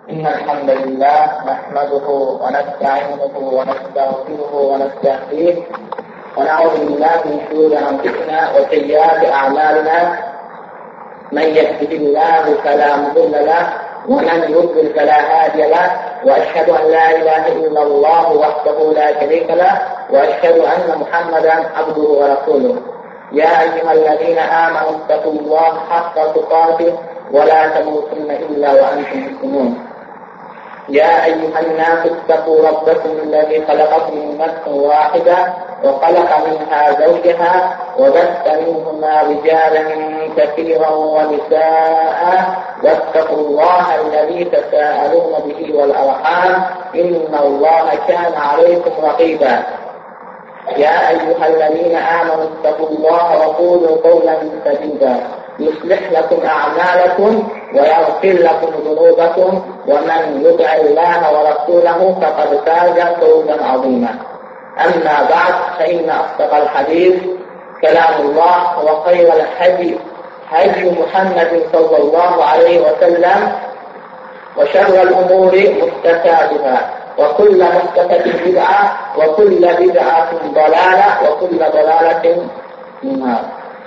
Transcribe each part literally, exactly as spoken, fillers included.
إن الحمد لله نحمده ونستعينه ونستغفره ونستهديه ونعوذ بالله من شرور أنفسنا وسيئات أعمالنا. من يهده الله فلا مضل له ومن يضلل فلا هادي له، وأشهد أن لا إله إلا الله وحده لا شريك له، وأشهد أن محمدا عبده ورسوله. يا أيها الذين آمنوا اتقوا الله حق تقاته ولا تموتن إلا وأنتم مسلمون. يا أيها الناس اتقوا ربكم الذي خلقكم من نفس واحدة وخلق منها زوجها وبث منهما رجالا كثيرا ونساء، واتقوا الله الذي تساءلون به والأرحام إن الله كان عليكم رقيبا. يا أيها الذين آمنوا اتقوا الله وقولوا قولا سديدا يصلح لكم أعمالكم ويغفر لكم ذنوبكم، ومن يطع الله ورسوله فقد فاز فوزا عظيما. أما بعد، فإن أصدق الحديث كلام الله، وخير الهدي هدي محمد صلى الله عليه وسلم، وشر الأمور محدثاتها، وكل محدثة بدعة، وكل بدعة ضلالة، وكل ضلالة في النار.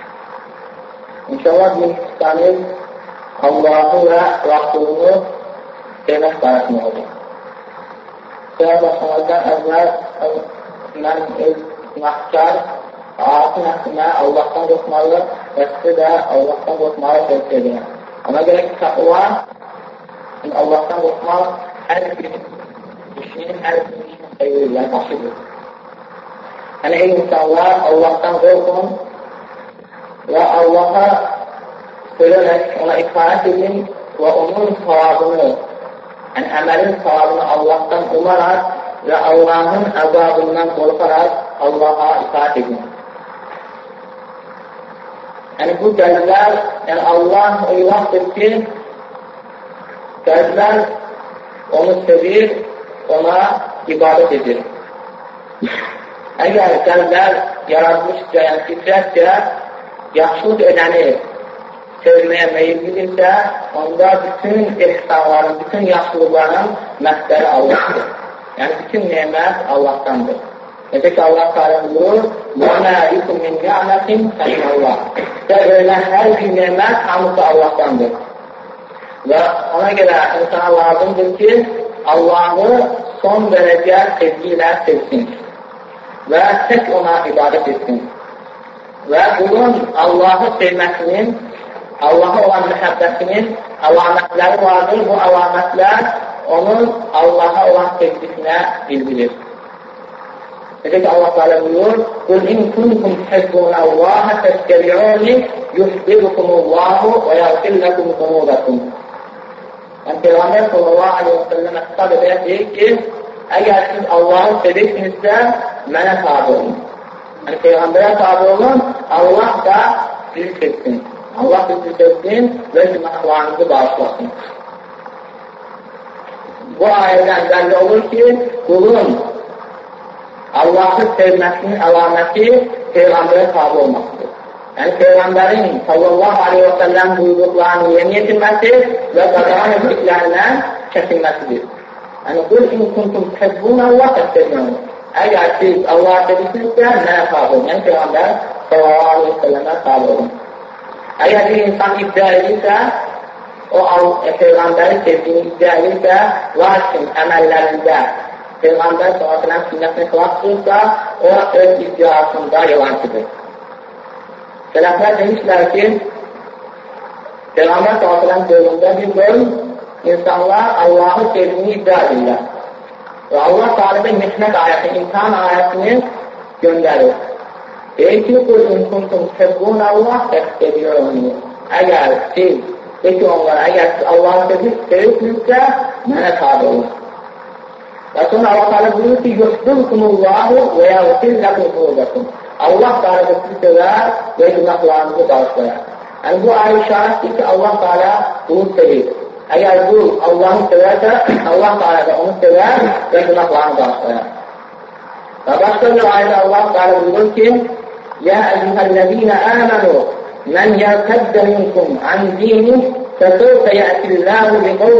İnşallah bir İslam'ın Allah'ı ve Resulünü sevmek barəsində olacaq. Sonra başlamazdan əvvəl mən öz günahkar, ağasın haqqında Allah'tan qorxmalı və sizi də Allah'tan qorxmalı tövsiyə edirəm. Ona görə ki, təqva, Allah'tan qorxmaq hər bir işinin, hər bir işinin xeyirlə başıdır. Yəni, ey insanlar, Allah'tan qorxun və Allah'a söylərək ona itaat edin və onun savabını, yəni əməlin savabını Allah'tan umaraq və Allah'ın əzabından qorxaraq Allah'a itaat edin. Yəni bu qəlblər, yəni Allah o ilahdır ki, qəlblər onu sevir, ona ibadət edir. Əgər qəlblər yaratmışca, yəni fitrətcə yaxşılıq edəni sevməyə meyillidirsə, onda bütün ehsanların, bütün yaxşılıqların məhdəri Allah'dır. Yəni, bütün nemət Allah'tandır. Necə ki, Allah Teala buyurur, وَمَا يُكُمْ مِنْ نِعْمَةٍ فَمِنَ اللّٰهِ. Və verilən hər bir nemət hamısı Allah'tandır. Və ona görə insana lazımdır ki, Allah'ı son dərəcə sevgi ilə sevsin və tək ona ibadət etsin. Və bunun Allah'ı sevməsinin, Allah'a olan mühəbbətinin əlamətləri vardır. Bu əlamətlər onun Allah'a olan sevgisinə bildirir. Necə ki, Allah Teala buyurur, قُلْ إِنْ كُنْتُمْ تُحِبُّونَ اللّٰهَ فَاتَّبِعُونِي يُحْبِبْكُمُ اللّٰهُ وَيَغْفِرْ لَكُمْ ذُنُوبَكُمْ. Yəni, Peyğəmbər sallallahu aleyhi və səlləmə xitab edərək deyir ki, əgər siz Allah'ı sevirsinizsə, mənə tabi olun. Yəni, Peyğəmbərə tabi olun, Allah da sizi sevsin. Allah sizi sevsin və günahlarınızı bağışlasın. Bu ayədən bəlli olur ki, qulun Allah'ı sevməsinin əlaməti Peyğəmbərə tabi olmasıdır. Yəni, Peyğəmbərin sallallahu aleyhi və səlləm buyruqlarını yeni yetirməsi və qadağan etdiklərindən çəkinməsidir. Yəni, qul in kuntum tuhibbuna Allah təstəqiyonu. Əgər siz Allah'a sevirsinizsə, mənə tabi olun. Yəni, Peyğəmbər sallallahu aleyhi və səlləmə tabi olun. Əgər bir insan iddia edirsə, o Peyğəmbəri sevdiyini iddia edirsə, lakin əməllərində Peyğəmbər sallallahu aleyhi və səlləm sünnətini xilaf qılırsa, o öz iddiasında yalancıdır. Sələflər demişlər ki, Peyğəmbər sallallahu aleyhi və səlləm dövründə bir bölüm insanlar Allah'ı sevdiyini iddia edirlər. Və Allah Teala'da mihnət ayəti, imtihan ayətini göndərir. Deyir ki, qul in kuntum tuhibbuna Allah təstəqiyonu. Əgər siz, deyir ki onlara, əgər siz Allah'ı sevirsinizsə, mənə tabi olun. Və sonra Allah Teala buyurur ki, yuhbibkumullahu və yəğfir lakum zunubakum. Allah Teala sizi sevər və günahlarınızı bağışlayar. Yəni bu ayə işarətdir ki, Allah Teala bunu sevir. Əgər bu Allah'ı sevərsə, Allah Teala da onu sevər və günahlarını bağışlayar. Və başqa bir ayədə Allah Teala buyurur ki, يا أيها الذين آمنوا من يرتد منكم عن دينه فسوف يأتي الله بقوم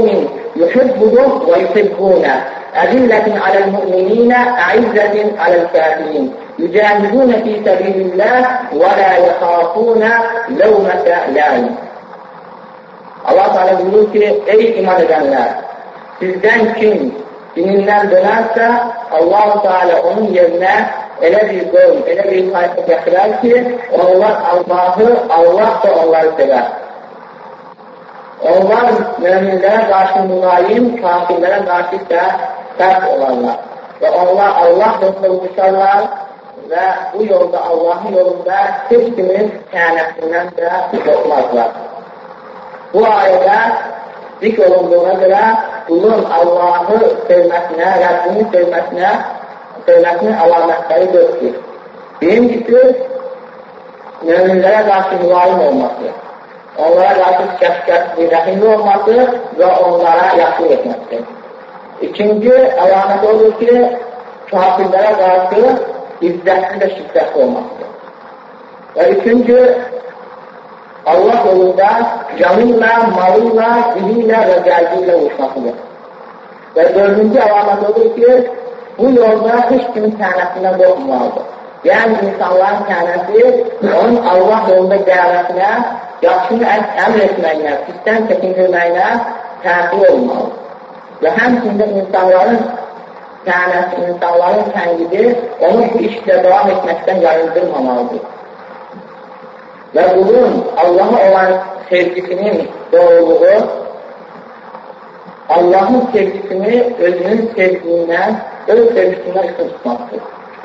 yuhibbuhum və yuhibbuna əzillətin aləl-mü'minina əizzətin aləl-kəfirin yücahiduna fi səbilillah və la yaxafuna ləvmətə ləyim. Allah Teala buyurur ki, ey iman edənlər, sizdən kim dinindən dönərsə, Allah Teala onun yerinə elə bir qövm, elə bir tayfa gətirər ki, onlar Allahı, Allah da onları sevər. Onlar müminlərə qarşı mülayim, kafirlərə qarşı isə sərt olarlar. Və onlar Allah dostuna uçarlar və bu yolda, Allahın yolunda heç kimin kənətindən də qorxmazlar. Bu ayədə zikr olunduğuna görə qulun Allahı sevməsinə, Rəbbini sevməsinə, sevməsinin əlamətləri dörddür. Birincisi, müminlərə qarşı mülayim olması, onlara qarşı şəfqətli, rəhimli olması və onlara yaxşılıq etməsidir. İkinci əlamət olur ki, kafirlərə qarşı izzətli və şiddətli olmasıdır. Və üçüncü, Allah yolunda canıyla, malıyla, diliyle ve gəlbiyle uçmasıdır. Ve dördüncü əlamət olur ki, bu yolda heç kimin kənətindən qorxmalıdır. Yəni, insanların kənəti onun Allah yolunda gəlməsinə, yaxşını əmr etməyinə, pisdən çəkindirməyinə təsir olmalıdır. Və həmçində insanların kənəti, insanların tənqidi onu bu işlə devam etməkdən yayındırmamalıdır. Və bunun Allah'a olan sevgisinin doğruluğu, Allah'ın sevgisini özünün sevdiğindən, öz sevgisindən üstün tutmaktır.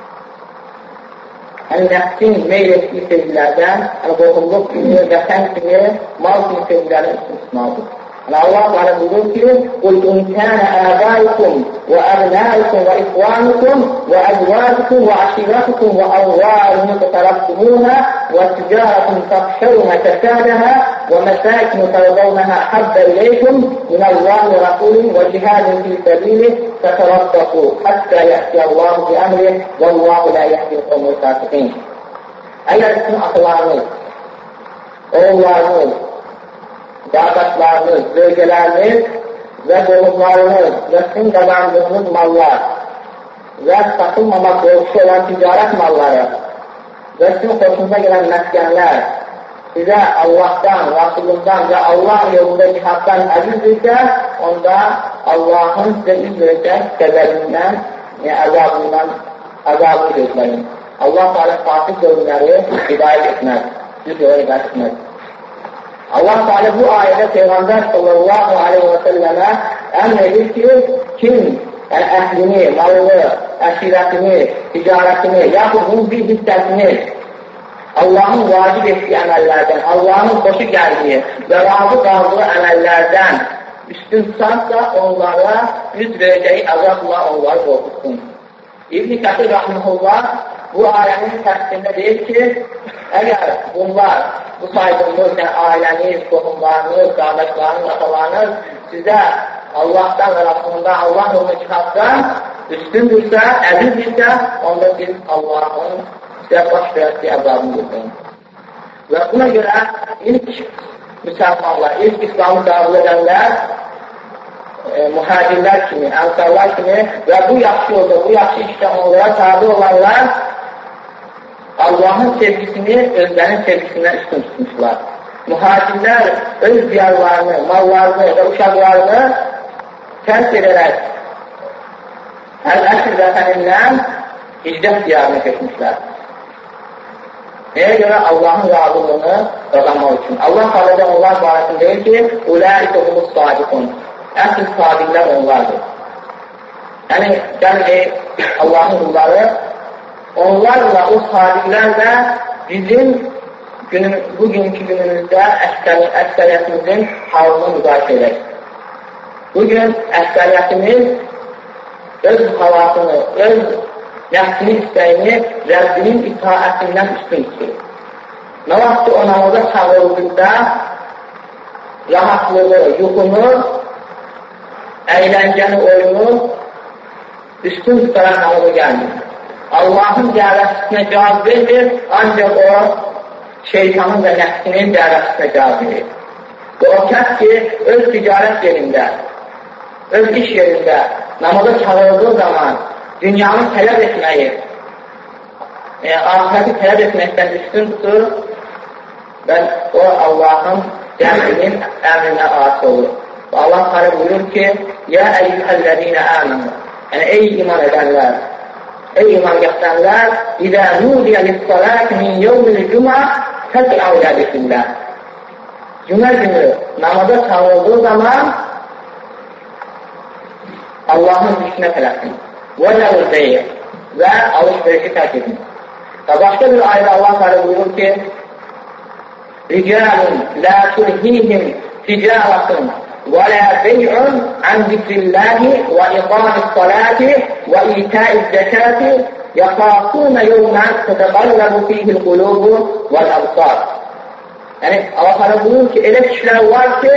Yəni, nəfsin meyl etdiyi sevgilərdən, yəni, qohumluq kimi, vətən kimi, mal kimi sevgilərdən üstün tutmalıdır. Yəni, Allah Teala buyurur ki, قُلْ اِنْ كَانَ آبَائُكُمْ وَأَبْنَائُكُمْ وَإِخْوَانُكُمْ وَأَزْوَاجُكُمْ وَعَشِيرَتُكُمْ وَأَمْوَالٌ اقْتَرَفْتُمُوهَا وَتِجَارَةٌ تَخْشَوْنَ كَسَادَهَا وَمَسَاكِنُ تَرْضَوْنَهَا أَحَبَّ إِلَيْكُمْ مِنَ اللَّهِ وَرَسُولِهِ وَجِهَادٍ فِي سَبِيلِهِ فَتَرَبَّصُوا حَتَّى يَأْتِيَ اللَّهُ بِأَمْرِهِ وَاللَّهُ لَا يَهْدِي الْقَوْمَ الْفَاسِقِينَ. Əgər bütün atalarınız, oğullarınız, qardaşlarınız, bölgələriniz və qohumlarınız və sizin qazandığınız mallar və satılmamaq qorxusu olan ticarət malları və sizin xoşunuza gələn məskənlər sizə Allahdan, Rasulundan və Allah yolunda cihaddan əzizdirsə, onda Allahın sizə üz verəcək qəzəbindən, yəni əzabından, əzabını gözləyin. Allah Teala fasik qövmləri hidayət etməz, düz yola hidayət etməz. Allah Teala bu ayədə Peyğəmbər sallallahu aleyhi və səlləmə əmr edir ki, kim yəni əhlini, malını, əşirətini, ticarətini, yaxud bunun bir hissəsini Allahın vacib etdiyi əməllərdən, Allahın xoşu gəldiyi və razı qaldığı əməllərdən üstün tutarsa, onlara üz verəcəyi əzabla onları qorxutsun. İbn-i Kəsir Rəhməhullah bu ayənin təfsirində deyir ki, əgər bunlar, bu saydığımız, yəni ailəniz, qohumlarınız, qardaşlarınız, atalarınız sizə Allahdan və Rasulundan, Allah yolunu çıxartdan üstündürsə, əzizdirsə, onda biz Allahın sizə baş verəsiniz əzabını götürün. Və buna görə ilk müsəlmanlar, ilk İslamı qəbul edənlər, e, mühacirlər kimi, ənsarlar kimi və bu yaxşı yolda, bu yaxşı işdə onlara tabi olanlar Allahın sevgisini özlərinin sevgisindən üstün tutmuşlar. Mühacirlər öz diyarlarını, mallarını və uşaqlarını tərk edərək Əl-Əsr vətənindən hicrət diyarına keçmişlər. Nəyə görə? Allahın razılığını qazanmaq üçün. Allah Teala onlar barəsində deyir ki, "Ulaika humus sadiqun." Əsl sadiqlər onlardır. Yəni, yəni Allahın qulları onlarla, o sadiqlərlə bizim günün, bugünkü günümüzdə əksəriyyətimizin halını müqayisə edək. Bugün əksəriyyətimiz öz halasını, öz nəfsini istəyini Rəbbinin itaətindən üstün tutur. Nə vaxt o namaza çağırıldıqda rahatlığı, yuxunu, əyləncəni, oyunu üstün tutaraq namaza gəlmir. Allahın dəvəsinə cavab verir, ancaq o şeytanın və nəfsinin dəvəsinə cavab verir. Və o kəs ki, öz ticarət yerində, öz iş yerində namaza çağırıldığı zaman dünyanı tələb etməyi, e, ahirəti tələb etməkdən üstün tutur və o Allahın cəminin əmrinə asi olur. Və Allah Teala buyurur ki, Ya əyyuhəl-ləzīnə əmənu, yəni ey iman edənlər, ey iman gətirənlər, İzə nudiyə lis-salati min yevmil cümə fəs'au ilə zikrillah. Cümə günü namaza çağırıldığı zaman Allahın zikrinə tələsin. Və zəvr-zəyir və alış-verişi tərk edin. Və başqa bir ayda Allah Teala buyurur ki, Ricalun la tulhihim ticaretun və la bey'un an zikrillahi və iqamis-salati və itaiz-zekati yəxafuna yevmən tetəqallabu fihil qulubu vəl-absar. Yəni, Allah Teala buyurur ki, elə kişilər var ki,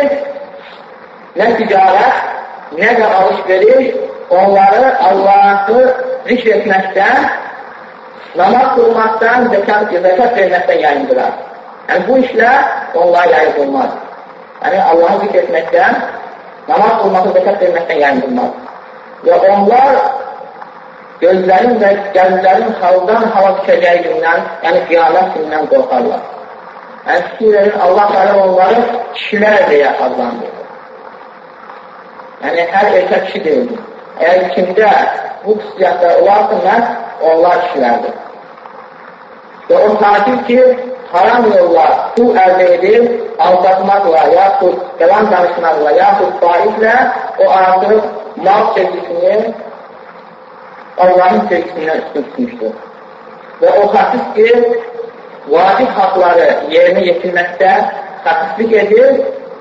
nə ticarət, nə də alış-veriş onları Allah'ı zikr etməkdən, namaz qılmaqdan, zəkat verməkdən yayındırar. Yəni, bu işlər onlara yayınılmaz. Yəni, Allah'ı zikr etməkdən, namaz qılmaqdan, zəkat verməkdən yayınılmaz. Və onlar gözlərin və gəlizlərin xaldan hava düşəcəyi gündən, yəni qiyamət gündən qorxarlar. Yəni, fikirlərin Allah Teala onları kişilər deyə adlandırır. Yəni, hər erkək kişi deyildir. Əgər kimdə bu xüsusiyyətlər olarsa, məhz onlar kişilərdir. Və o takip ki, haram yolla pul əldə edir, aldatmaqla, yaxud yalan danışmaqla, yaxud faizlə o artıq mal sevgisini Allahın sevgisindən üstün tutmuşdur. Və o xəsis ki, vacib haqları yerinə yetirməkdə xəsislik edir,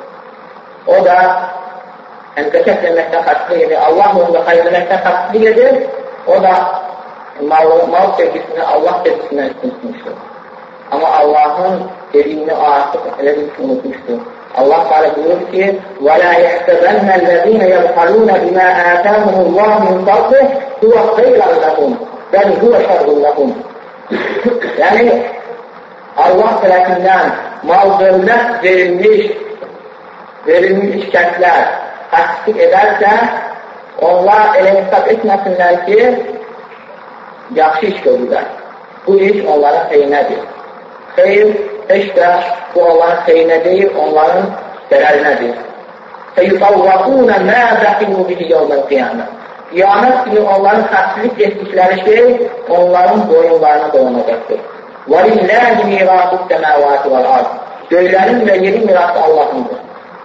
o da yəni zəkat verməkdən xəsislik edir, Allah yolunda xeyirləməkdən xəsislik edir, o da mal, mal sevgisini Allah sevgisindən üstün tutmuşdur. Amma Allahın dediyini artıq elə bir ki, unutmuşdur. Allah Teala buyurur ki, وَلَا يَحْتَبَنَّ الَّذ۪ينَ يَبْخَلُونَ بِمَا آتَاهُمُ اللّٰهُ مِنْ فَضْلِهِ هُوَ خَيْرًا لَهُمْ بَلْ هُوَ شَرٌّ لَهُمْ. Yəni, Allah tərəfindən mal dövlət verilmiş, verilmiş kəndlər təsdiq edərsə, onlar elə hesab etməsinlər ki, yaxşı iş görürlər. Bu iş onların xeyrinədir. Xeyr, heç də bu onların xeyrinə deyil, onların zərərinədir. فَيُطَوَّقُونَ مَا بَحِلُوا بِهِ يَوْمَ الْقِيَامَةِ. Qiyamət günü onların xəsilik etdikləri şey onların boyunlarına dolanacaqdır. وَلِلَّهِ مِيرَاثُ السَّمَاوَاتِ وَالْأَرْضِ. Göylərin və yerin mirası Allah'ındır.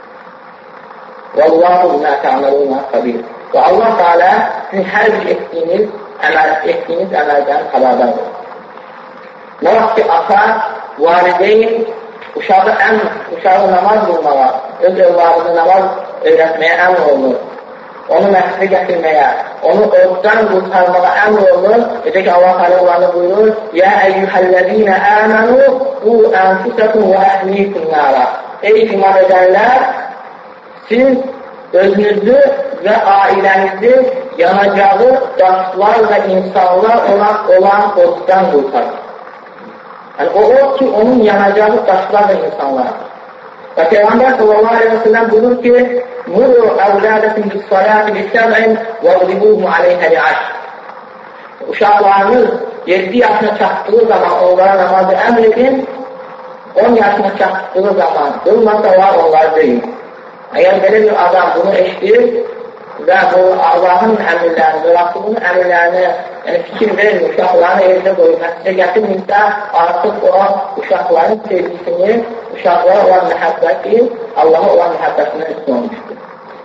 وَاللّٰهُ بِمَا تَعْمَلُونَ خَبِيرٌ. Və Allah Teala sizin hər bir etdiyiniz, əməl, etdiyiniz əməldən xəbərdardır. Nə vaxt ki, ata, valideyn uşağı, əm, uşağı namaz qılmağa, öz övladını namaz öyrətməyə əmr olunur. Onu məsələ gətirməyə, onu ortadan qurtarmağa əmr olunur. Necə ki, Allah Teala onlarını buyurur, Ya əyyuhəl-ləzīnə əmənu bu ənfusəkum və əhliyikum nara. Ey iman edənlər, siz özünüzü və ailənizi yanacağı daşlar və insanlar olan, olan oddan qurtarır. Yəni, o od ki, onun yanacağı daşlar və insanlar. Və Peyğəmbər sallallahu aleyhi və səlləm buyurur ki, Muru əvlədəsin bis-salati bis-səb'in və qribuhum aleyhə li-əş. Uşaqlarınız yeddi yaşına çatdığı zaman onlara namazı əmr edin, on yaşına çatdığı zaman qılmasalar onlar deyil. Əgər belə bir adam bunu eşitir və bu Allahın əmirlərini, Rəsulun əmirlərini yəni fikir vermir, uşaqlarını evdə qoyub məsələ gətirmirsə, artıq o uşaqların sevgisini, uşaqlara olan məhəbbəti, Allaha olan məhəbbəsindən üstün olmuşdur.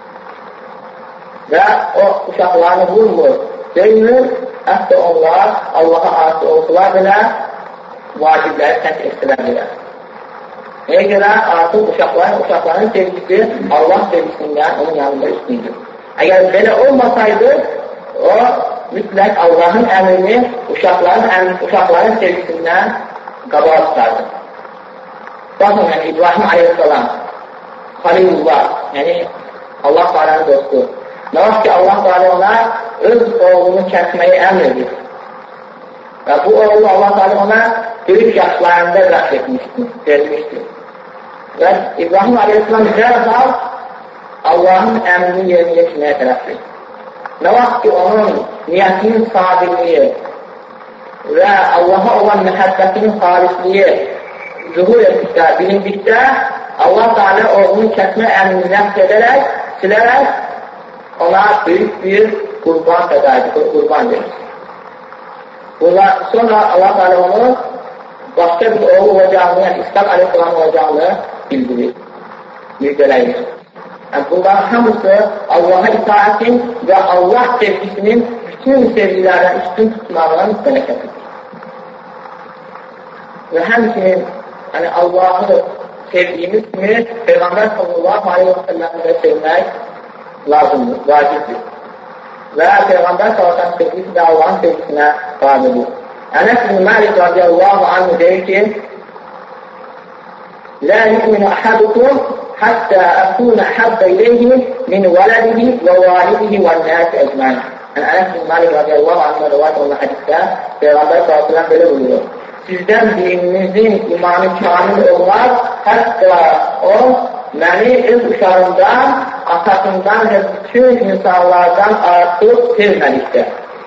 Və o uşaqlarını vurmur, döymür, hətta onlar Allaha asi olsular belə vacibləri tərk etdilər belə. Nəyə görə artıq uşaqların, uşaqların sevgisi Allah sevgisindən onun yanında üstündür. Əgər belə olmasaydı, o mütləq Allahın əmrini uşaqların, əmri, uşaqların sevgisindən qabağa tutardı. Baxın, yəni İbrahim aleyhissalam, Halilullah, yəni Allah Teala'nın dostu. Nə vaxt ki, Allah Teala ona öz oğlunu kəsməyi əmr edir. Və bu oğlu Allah Teala ona böyük yaşlarında rəf etmişdir, vermişdir. Və İbrahim aleyhissalam dərhal Allahın əmrini yerinə yetirməyə tərəfdir. Nə vaxt ki, onun niyyətinin sadiqliyi və Allaha olan məhəbbətinin xalisliyi zuhur etdikdə, bilindikdə, Allah Teala oğlunu kəsmə əmrini nəfs edərək, silərək, ona büyük bir qurban fəda edir, qurban verir. Sonra Allah Teala onu başqa bir oğul olacağını, yəni İshak aleyhissalam olacağını bildirir, müjdeləyir. Yəni, bunların hamısı Allah'a itaatin və Allah sevgisinin bütün sevgilərdən üstün tutmağının bərəkətidir. Və həmçinin yəni, Allah'ı sevdiyimiz kimi Peyğəmbər sallallahu aleyhi və səlləmdə sevmək lazımdır, vacibdir. Və Peyğəmbər sallallahu aleyhi və səlləm sevgisi də Allah'ın sevgisinə qabildir. Ənəs bin Məlik radiyallahu anhu deyir ki, لَا يُؤْمِنُ أَحَدُكُمْ حَتَّى أَكُونَ حَبَّ إِلَيْهِ مِنْ وَلَدِهِ وَوَالِدِهِ وَالنَّاسِ أَجْمَعِينَ. Yəni, Ənəs bin Məlik radiyallahu anhu rivayət olunan hədisdə Peyğəmbər sallallahu aleyhi və səlləm belə buyuruyor. Sizdən birinizin imanı kamil olmaz, hətta o, məni öz uşağından, atasından və bütün insanlardan artıq sevmədikdə.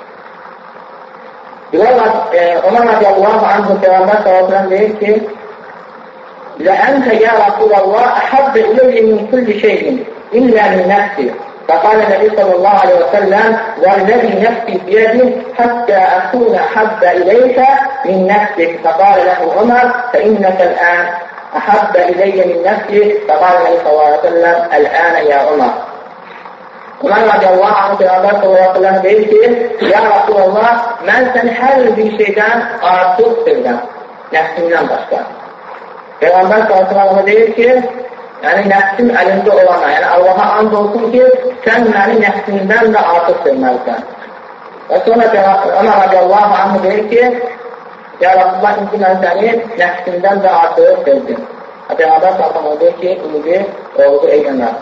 Ona radiyallahu anhu Peyğəmbər sallallahu aleyhi və səlləm deyir ki, لأنت يا رسول الله أحب إلي من كل شيء إلا من نفسي. فقال النبي صلى الله عليه وسلم والذي نفسي بيده حتى أكون أحب إليك من نفسك. فقال له عمر فإنك الآن أحب إلي من نفسي. فقال النبي صلى الله عليه وسلم الآن يا عمر. Ömer radiyallahu anh Peyğəmbər sallallahu aleyhi ve sellem deyir ki, ya Resulallah, mən səni hər bir şeydən artıq sevdim, nəfsimdən başqa. Peyğəmbər sallallahu aleyhi deyir ki, yəni nəfsim əlində olana, yəni Allaha and olsun ki, sən məni nəfsimdən də artıq sevməlisən. Və sonra Ömər radiyallahu anh deyir ki, ya Rasulullah, indi mən səni nəfsimdən də artıq sevdim. Peyğəmbər sallallahu aleyhi deyir ki, indi oldu ey Ömər.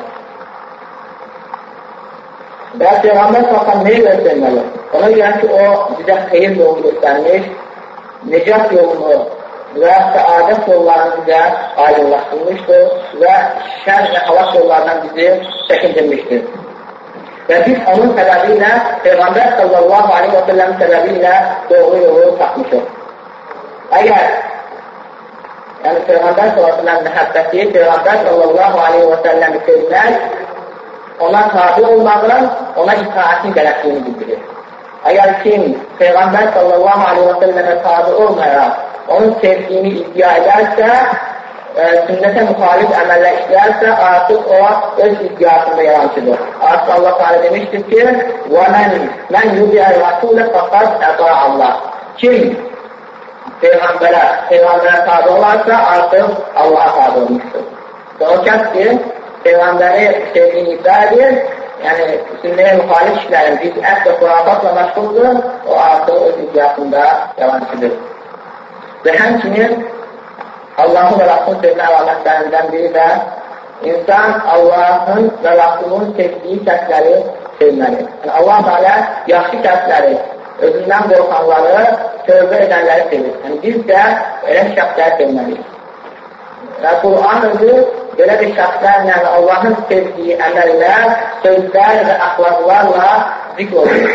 Və Peyğəmbər sallallahu aleyhi neyi göstərməli? Ona görə ki, o bizə xeyir yolu göstərmiş, necat yolunu və səadət yollarını bizə aydınlaşdırmışdır və şər və halak yollarından bizi çəkindirmişdir. Və biz onun səbəbi ilə, Peyğəmbər sallallahu aleyhi və səlləm səbəbi ilə doğru yolu tapmışıq. Əgər yəni Peyğəmbər sallallahu aleyhi və səlləm məhəbbəti, Peyğəmbər sallallahu aleyhi və səlləmi sevmək, ona tabi olmağın, ona itaətin gərəkliyini bildirir. Əgər kim Peyğəmbər sallallahu aleyhi və səlləmə tabi olmayaraq, onun sevgini iddia edərsə, e, sünnətə müxalif əməllə işlərsə, artıq o öz iddiasında yalancıdır. Artıq Allah Teala demişdir ki, وَمَنْ مَنْ يُبِعَ الرَّسُولَ فَقَدْ اَطَاعَ اللّٰهِ. Kim Peyğəmbərə, Peyğəmbərə tabi olarsa, artıq Allah'a tabi olmuşdur. Və o kəs ki, Peyğəmbəri sevgini iddia edir, yəni sünnəyə müxalif işlərin bidət və xurafatla məşğuldur, o artıq öz iddiasında yalancıdır. Və həmçinin Allahın və Rasulun sevmə əlamətlərindən biri də insan Allahın və Rasulun sevdiyi kəsləri sevməli. Yəni, Allah Teala yaxşı kəsləri, özündən qorxanları, tövbə edənləri sevir. Yəni, biz də elə şəxsləri sevməliyik. Və Quran özü belə bir şəxslərlə Allahın sevdiyi əməllər, sözlər və əxlaqlarla zikr olunur.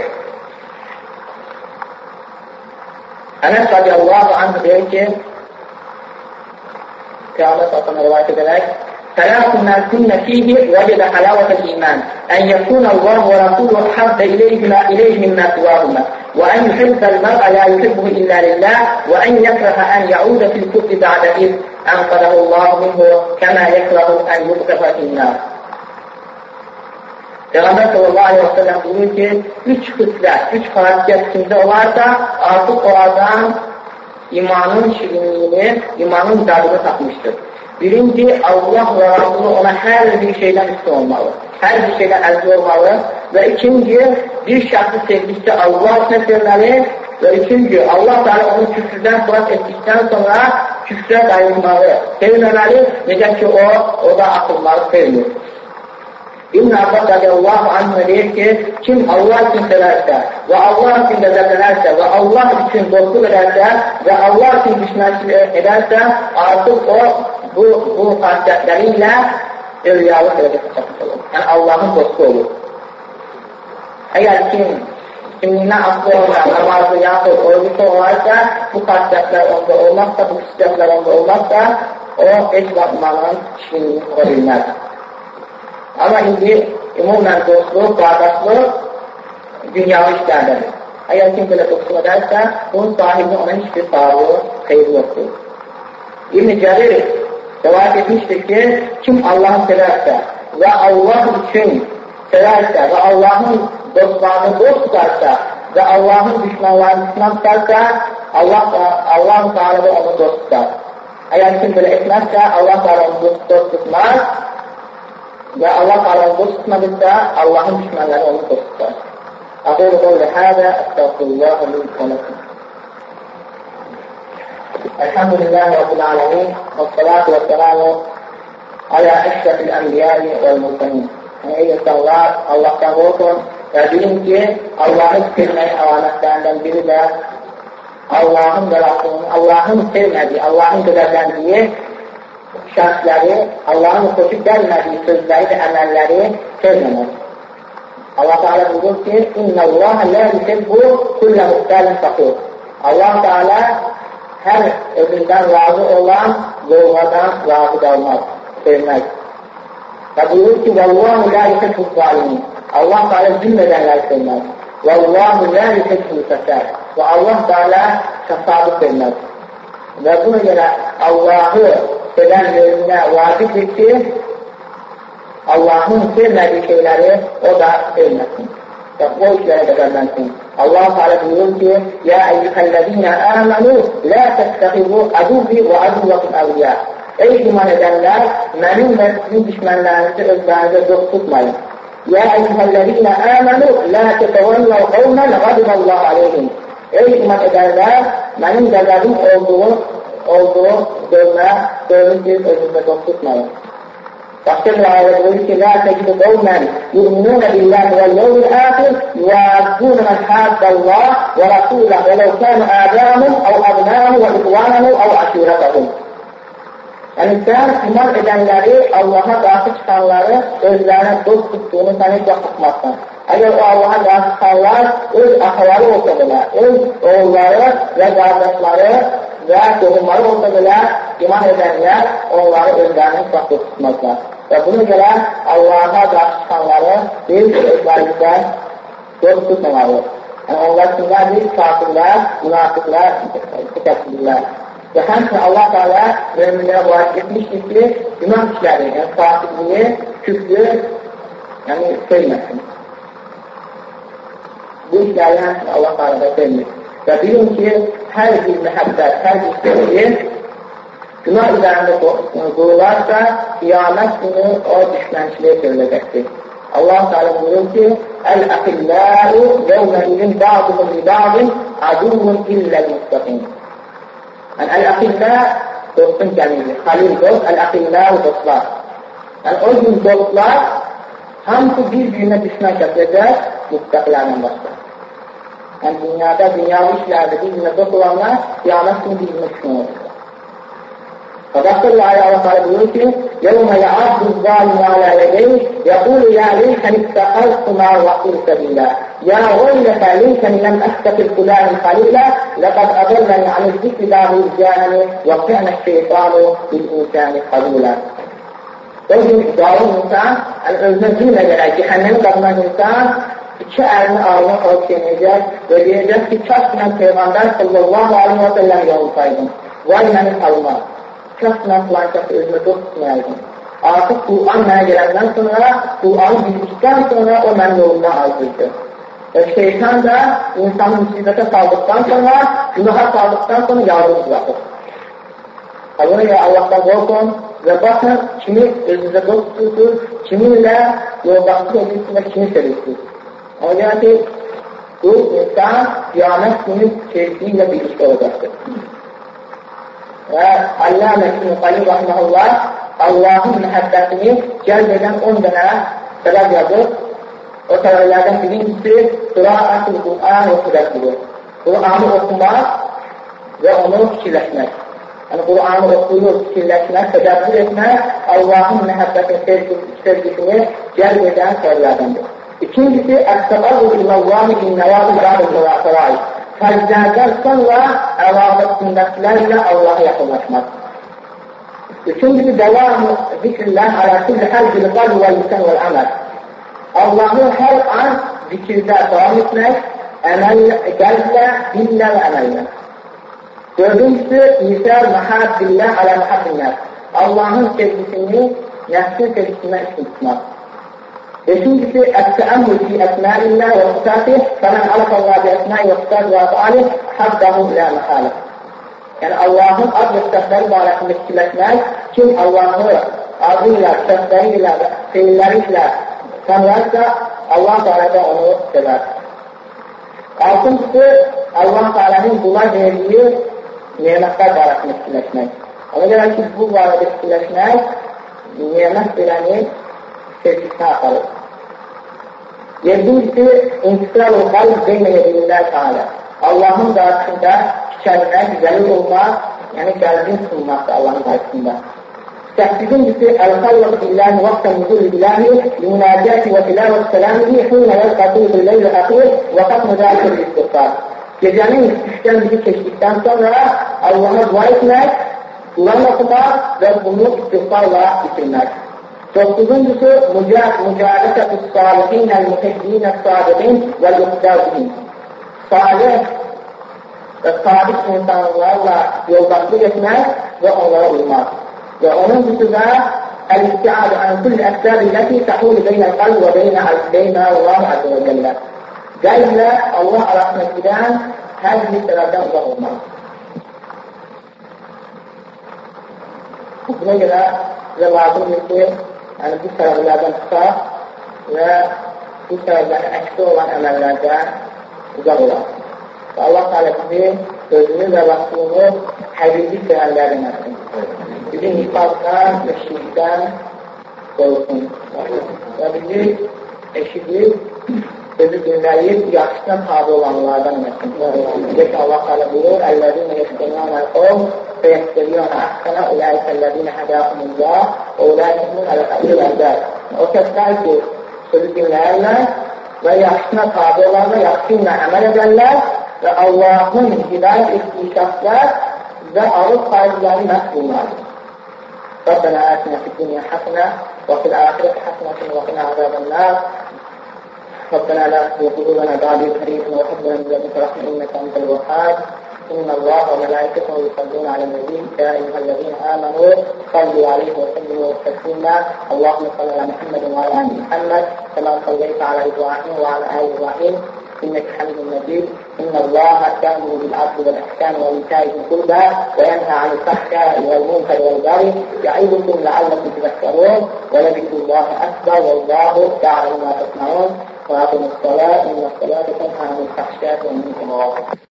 Ənəs radiyallahu anh deyir ki, Peyğəmbər sallallahu rivayət edərək, ثلاث من كن فيه وجد حلاوة الإيمان أن يكون الله ورسوله أحب إليه مما سواهما وأن يحب المرء لا يحبه إلا لله وأن يكره أن يعود في الكفر بعد إذ أنقذه الله منه كما يكره أن يقذف في النار. Peyğəmbər sallallahu aleyhi və səlləm buyurur ki, üç xüslət, üç xasiyyət kimdə olarsa, artıq o adam imanın şirinliyini, imanın dadını tapmışdır. Birinci, Allah və Rasulü ona hər bir şeydən üstün olmalı, hər bir şeydən əlçə olmalı və ikinci, bir şəxsi sevdikdə Allah üçün sevməli və üçüncü, Allah Teala onu küfrdən xilas etdikdən sonra küfrə qayılmalı, sevməməli, necə ki o, o da atılmalı, sevmir. İbn Abbas radiyallahu anh deyir ki, kim Allah üçün sevərsə və Allah üçün qəzəblənərsə və Allah üçün dostluq edərsə və Allah üçün düşmənçilik edərsə, artıq o bu, bu xasiyyətləri ilə evliyalıq dərəcəsi çatmış olur. Yəni, Allahın dostu olur. Əgər kim, kimliyindən asılı olmayan, namazı, yaxud, oylusu olarsa, bu xasiyyətlər onda olmazsa, bu xüsusiyyətlər onda olmazsa, o, heç vaxtmanın kişiliğini qora bilməz. Amma indi, ümumən dostluq, qardaşlıq, dünyalı işlərdədir. Əgər kim belə dostluq edərsə, bunun sahibinin ona heç bir sağlığı, xeyri yoxdur. İbn-i Cərir rəvayət etmişdir ki, kim Allah'ı sevərsə və Allah üçün sevərsə və Allah'ın dostlarını dost tutarsa və Allah'ın düşmanlarını düşman tutarsa, Allah Allah-u Teala da onu dost tutar. Əgər kim belə etməzsə, Allah Teala onu dost tutmaz və Allah Teala onu dost tutmadıqsa, Allah'ın düşmanları onu dost tutar. أقول قولي هذا أستغفر الله لي ولكم. الحمد لله رب العالمين والصلاة والسلام على أشرف الأنبياء والمرسلين. Ey insanlar, Allah'tan korkun ve bilin ki Allah'ı sevmeyi avanetlerden biri de Allah'ın yarattığı, Allah'ın sevmediği, Allah'ın gözetlendiği şartları, Allah'ın hoşu gelmediği sözleri ve emelleri sevmemek. Allah Teala buyurur ki İnna Allah la yuhibbu kulle muhtalin fakur. Allah Teala her özünden razı olan zorladan razı kalmaz, sevmez. Ve buyurur ki Vallahu la yuhibbu zalimin. Allah Teala zulmedenler sevmez. Vallahu la yuhibbu fesad. Ve Allah Teala fesadı sevmez. Ve buna göre Allah'ı sevenlerine vaciptir ki Allah'ın sevmediği şeyleri o da sevmesin. Ve o işlere de vermensin. Allah Teala buyurur ki Ya eyyühellezine amenu la tettehizu aduvi ve aduvakum evliya. Ey iman edenler, benim ve sizin düşmanlarınızı özlerinize dost tutmayın. Ya eyyühellezine amenu la tetevallav kavmen gadiballahu aleyhim. Ey iman edenler, benim gazabım olduğu, olduğu görme, görmüşsünüz özünüze dost tutmayın. Başka bir ayet buyuruyor ki La tecidu kavmen yu'minune billahi vel yevmil ahir yuazzune men haddallah ve rasulah ve lev kânu âdâhum ev abnâhum ve ikvânahum ev aşîretahum. Yani sen iman edenleri, Allah'a karşı çıkanları özlerine dost tuttuğunu sen hiç yapmazsan. Eğer o Allah'a karşı çıkanlar öz akaları olsa bile, öz oğulları ve kardeşleri ve tohumları olsa bile iman edenler onları özlerine dost tutmazlar. Ve buna göre Allah'a karşı çıkanları biz özlerimizden dost tutmamalı. Yani onlar kimler biz kafirler, münafıklar, mütekbirler. Ve həmçinin Allah Teala müminlərə varid etmişdir ki, günah işləri, yəni fasıqlığı, küfrü, yəni sevməsin. Bu işləri həmçinin Allah Teala da sevmir. Və bilin ki, hər bir məhəbbət, hər bir sevgi, günah üzərində qurularsa, qiyamət günü o düşmənçiliyə çevriləcəkdir. Allah Teala buyurur ki, Əl-əqilləru yevməlinin ba'duhum li ba'din aduvun illəl-müstəqin. Yani el-akilla dostun cəmidir. Halil dost, el-akilla dostlar. Yani o gün dostlar hamısı bir-birinə düşmən kəsiləcək müstəqlərlə başlar. Yani dünyada, dünyalı işlərdə bir-birinə dost olanlar qiyamət günü bir-birinə düşmən olacaq. Fadaqdır ayı Allah Teala buyurur ki يَوْمَ يَعَبْدُ الظَّالِمُ عَلَى يَدَيْهِ يَقُولُ يَا لَيْتَنِي اتَّخَذْتُ مَعَ الرَّسُولِ سَبِيلًا يَا وَيْلَتَى لَيْتَنِي لَمْ أَتَّخِذْ فُلَانًا خَلِيلًا لَقَدْ أَضَلَّنِي عَنِ الذِّكْرِ بَعْدَ إِذْ جَاءَنِي وَكَانَ الشَّيْطَانُ لِلْإِنسَانِ خَذُولًا. O gün zalim insan, yani özünə zulm edərək, cəhənnəmi qazanan insan iki əlini ağzına qalıb yenəcək və deyəcək ki, kaş mən Peyğəmbər sallallahu aleyhi və səlləm yolsaydım. Vay mənim halıma. Kaş mən filan kəsi özünə dost tutmayaydım. Artıq Kur'an mənə gələndən sonra, Kur'anı bildikdən sonra o mənim yolumdan azdırdı. Və şeytan da insanı müsibətə saldıqdan sonra, günaha saldıqdan sonra yardım bırakır. Buna görə Allah'tan qorxun və baxın, kimi özünüzə dost tutursunuz, kiminlə yoldaşlıq edirsiniz və kimi sevirsiniz. Ona görə ki, bu insan qiyamət günü sevdiyi ilə birlikdə olacaqdır. Və Allâme İbn-i Qayyim Rahmanullah Allah'ın məhəbbətini cəlb edən on dənə səbəb yazır. O səbəblərdən birincisi Qur'an-ı Qur'an və Qur'an-ı Qur'anı oxumaq və onu fikirləşmək. Yəni, Qur'anı oxuyur, fikirləşmək, tədəbbür etmək, Allahın məhəbbətini, sevgisini cəlb edən sərlərdəndir. İkincisi, əs-səqarru illəllahi innəvəzi qarın müvəfərai. Fərzlərdən sonra əlavə sünnətlərlə Allaha yaxınlaşmaq. Üçüncüsü, dəvamı zikrillah alə kulli hərcil qalb və lisan və əməl. Allahı hər an zikirdə davam etmək, əməllə, qəlblə, dillə və əməllə. Dördüncüsü, misal məhəbbillah alə məhəbbillah. Allahın sevgisini, nəfsin sevgisine üstün tutmaq. Beşincisi, əs-təəmmül fi əsməlillah və sıfatih, fəmən alaqallah bi əsməi və sıfatih və əfəalih, habdahu ilə məxalif. Yəni, Allahın ad və sıfatları barəsində fikirləşmək, kim Allahı adıyla, sıfatları ilə, feilləri ilə tanıyarsa, Allah Teala onu sever. Altıncısı, Allah Teala'nın buna verdiği nimetler barəsində fikirləşmək. Ona görə ki, bu barədə fikirləşmək, nimet verəni sevgisine aparır. Yedincisi, intikrar-ı qalb beynə yedillər Teala. Allahın qarşısında fikirləmək, zəlil olmaq, yəni qəlbin sunmaqdır Allahın qarşısında. Səhsizincisi, əl-xallaq billahi vaxtən nüzul billahi limunacəti və tilavət sələmihi hünə yəlqatı billəylə əxir və qatmı zəlikir istiqsar. Gecənin üçdən biri keçdikdən sonra Allah'a dua etmək, Quran oxumaq və bunu istiqsarla bitirmək. Dokuzuncusu, mücadətə-ü salihin, əl-mühəddin, əl-sadiqin və l-iqtadin. Salih və sadiq insanlarla yoldaşlıq etmək və onlara uymaq. Və onuncusu da əl-istiadə ən kulli əsbəbi ləti təhul beynə qalb və beynə beynə Allah Azze və Cəllə. Qəlblə Allah arasına gidən hər bir səbəbdən uzaq olmaq. Buna görə bizə lazımdır ki, yəni bu səbəblərdən tutaq və bu səbəblərin əksi olan əməllərdən uzaq olaq. Və Allah Teala bizi sözünü və vaxtını həqiqi səyənlərdən etsin. Bizi nifazdan və şirkdən qorusun. Və bizi eşidib, sözü dinləyib, yaxşısına tabi olanlardan etsin. Deyək ki, Allah Teala buyurur, Əl-ləzîne yəstəmiyən əl-qovm və yəstəmiyən əhsənə uləikəl-ləzîne hədəkumullah və uləikəmun əl-əqil əldər. O kəslər ki, sözü dinləyərlər və yaxşısına tabi olanlar, yaxşısına əməl edərlər və Allahın hidayət etdiyi şəxslər və arız faizləri məhz bunlardır. ربنا آتنا في الدنيا حسنة وفي الآخرة حسنة وقنا عذاب النار ربنا لا تزغ قلوبنا بعد إذ هديتنا وهب لنا من لدنك رحمة إنك أنت الوهاب إن الله وملائكته يصلون على النبي يا أيها الذين آمنوا صلوا عليه وسلموا تسليما اللهم صل على محمد وعلى آل محمد كما صليت على إبراهيم وعلى آل إبراهيم إنك حميد مجيد إن الله يأمر بالعدل والإحسان وإيتاء ذي القربى وينهى عن الفحشاء والمنكر والبغي يعظكم لعلكم تذكرون ولذكر الله أكبر والله يعلم ما تصنعون وأقيموا الصلاة إن الصلاة تنهى عن الفحشاء والمنكر